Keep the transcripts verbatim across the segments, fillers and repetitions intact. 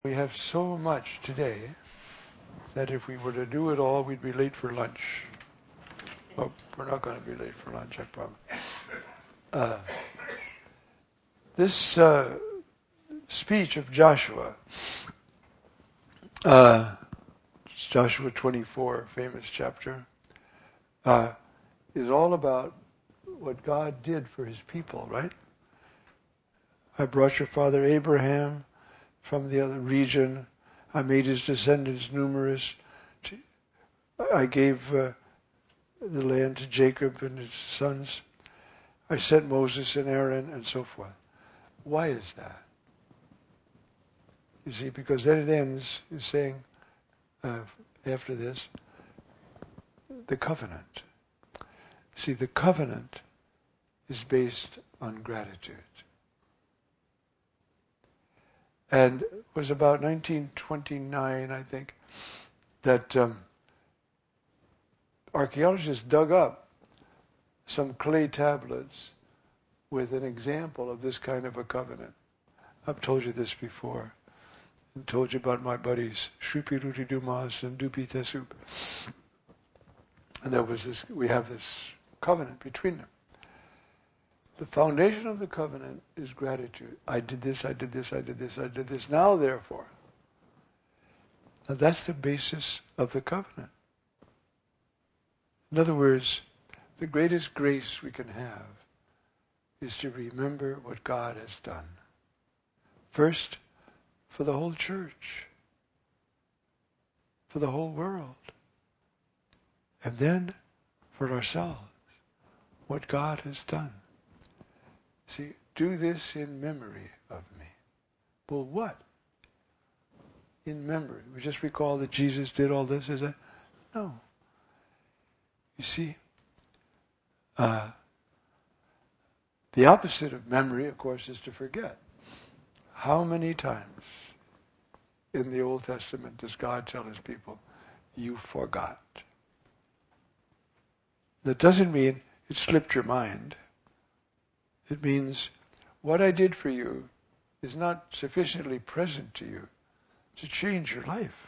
We have so much today that if we were to do it all, we'd be late for lunch. Well, we're not going to be late for lunch, I promise. Uh, this uh, speech of Joshua, uh, it's Joshua twenty-four, famous chapter, uh, is all about what God did for his people, right? I brought your father Abraham from the other region. I made his descendants numerous. I gave uh, the land to Jacob and his sons. I sent Moses and Aaron and so forth. Why is that? You see, because then it ends, is saying, uh, after this, the covenant. See, the covenant is based on gratitude. And it was about nineteen twenty-nine, I think, that um, archaeologists dug up some clay tablets with an example of this kind of a covenant. I've told you this before. I told you about my buddies, Shrupi Ruti Dumas and Dupi Tesup. And there was this, we have this covenant between them. The foundation of the covenant is gratitude. I did this, I did this, I did this, I did this. Now, therefore. Now, that's the basis of the covenant. In other words, the greatest grace we can have is to remember what God has done. First, for the whole church, for the whole world, and then for ourselves, what God has done. See, do this in memory of me. Well, what? In memory. We just recall that Jesus did all this, is that? No. You see, uh, the opposite of memory, of course, is to forget. How many times in the Old Testament does God tell his people, you forgot? That doesn't mean it slipped your mind. It means what I did for you is not sufficiently present to you to change your life.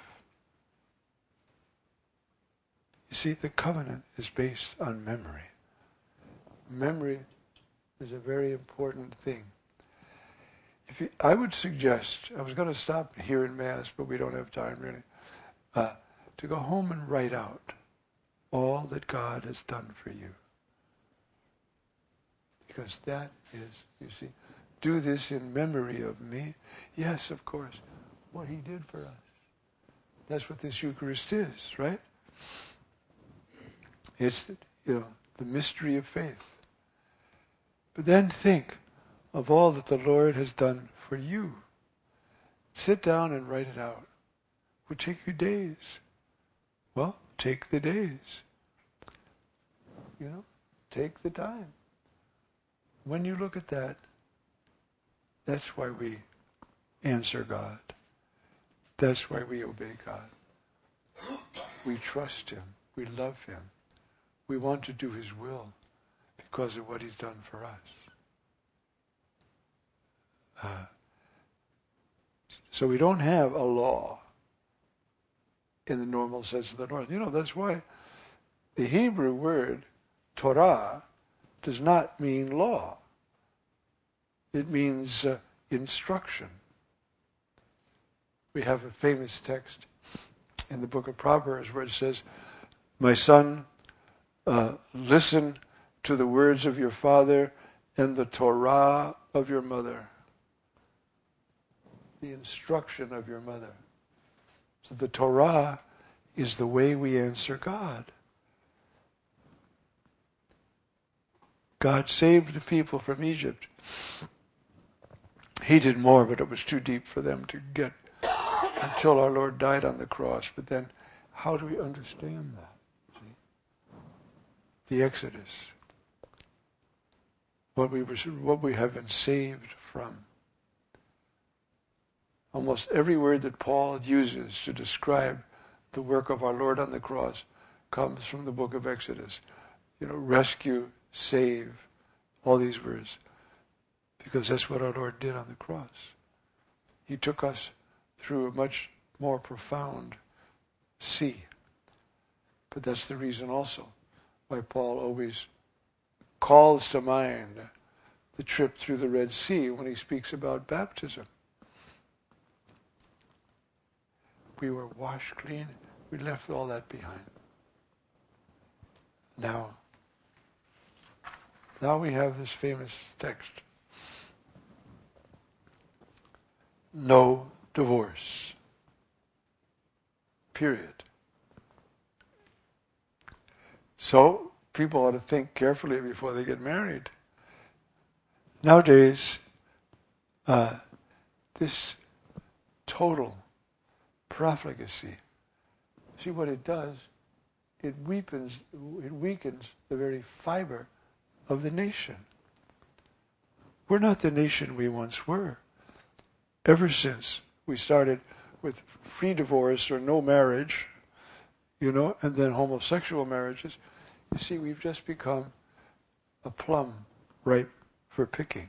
You see, the covenant is based on memory. Memory is a very important thing. If you, I would suggest, I was going to stop here in Mass, but we don't have time really, uh, to go home and write out all that God has done for you. Because that is, you see, do this in memory of me. Yes, of course, what he did for us. That's what this Eucharist is, right? It's, you know, the mystery of faith. But then think of all that the Lord has done for you. Sit down and write it out. It would take you days. Well, take the days. You know, take the time. When you look at that, that's why we answer God. That's why we obey God. We trust him. We love him. We want to do his will because of what he's done for us. Uh, so we don't have a law in the normal sense of the Lord. You know, that's why the Hebrew word Torah does not mean law. It means uh, instruction. We have a famous text in the book of Proverbs where it says, my son, uh, listen to the words of your father and the Torah of your mother. The instruction of your mother. So the Torah is the way we answer God. God saved the people from Egypt. He did more, but it was too deep for them to get until our Lord died on the cross. But then, how do we understand that? See? The Exodus. What we were, what we have been saved from. Almost every word that Paul uses to describe the work of our Lord on the cross comes from the book of Exodus. You know, rescue, save, all these words. Because that's what our Lord did on the cross. He took us through a much more profound sea. But that's the reason also why Paul always calls to mind the trip through the Red Sea when he speaks about baptism. We were washed clean. We left all that behind. Now, now we have this famous text. No divorce. Period. So, people ought to think carefully before they get married. Nowadays, uh, this total profligacy, see what it does? It weakens, it weakens the very fiber of the nation. We're not the nation we once were. Ever since we started with free divorce or no marriage, you know, and then homosexual marriages, you see, we've just become a plum ripe for picking.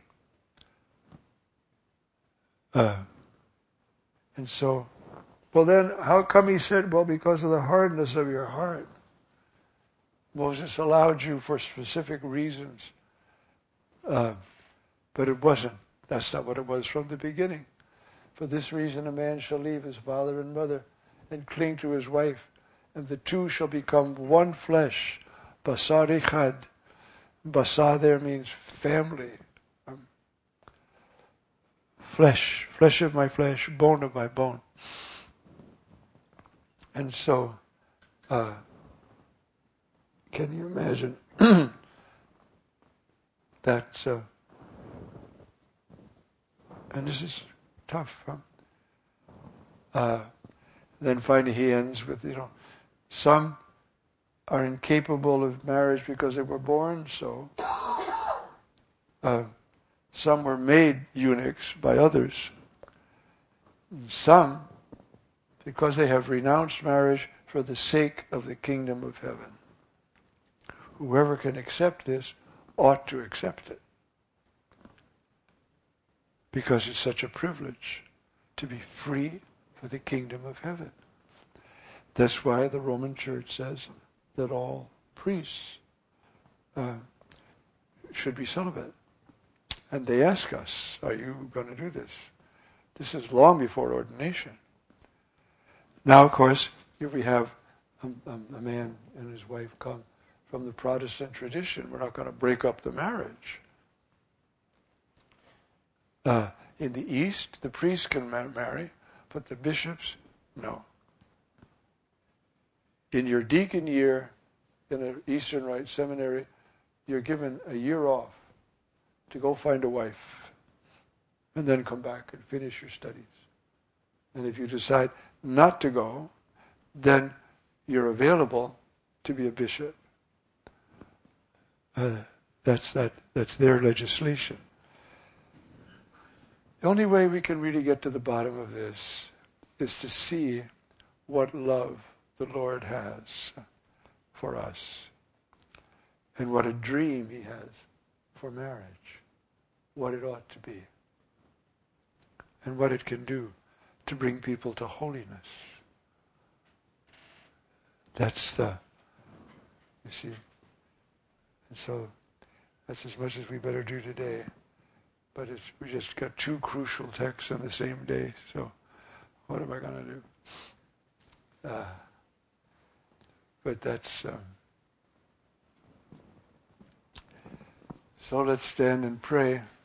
Uh, and so, well then, how come he said, well, because of the hardness of your heart. Moses allowed you for specific reasons. Uh, but it wasn't. That's not what it was from the beginning. For this reason a man shall leave his father and mother and cling to his wife, and the two shall become one flesh. Basar echad. Basar there means family. Um, flesh. Flesh of my flesh, bone of my bone. And so, uh, can you imagine that, uh, and this is tough, huh? Uh, then finally he ends with, you know, some are incapable of marriage because they were born so. Uh, some were made eunuchs by others. Some, because they have renounced marriage for the sake of the kingdom of heaven. Whoever can accept this ought to accept it. Because it's such a privilege to be free for the kingdom of heaven. That's why the Roman Church says that all priests uh, should be celibate. And they ask us, are you going to do this? This is long before ordination. Now, of course, if we have a, a, a man and his wife come from the Protestant tradition, we're not going to break up the marriage. Uh, in the East, the priests can ma- marry, but the bishops, no. In your deacon year, in an Eastern Rite seminary, you're given a year off to go find a wife and then come back and finish your studies. And if you decide not to go, then you're available to be a bishop. Uh, that's that. That's their legislation. The only way we can really get to the bottom of this is to see what love the Lord has for us and what a dream He has for marriage, what it ought to be, and what it can do to bring people to holiness. That's the, you see, and so that's as much as we better do today. But it's, we just got two crucial texts on the same day, so what am I going to do? Uh, but that's... Um, so let's stand and pray.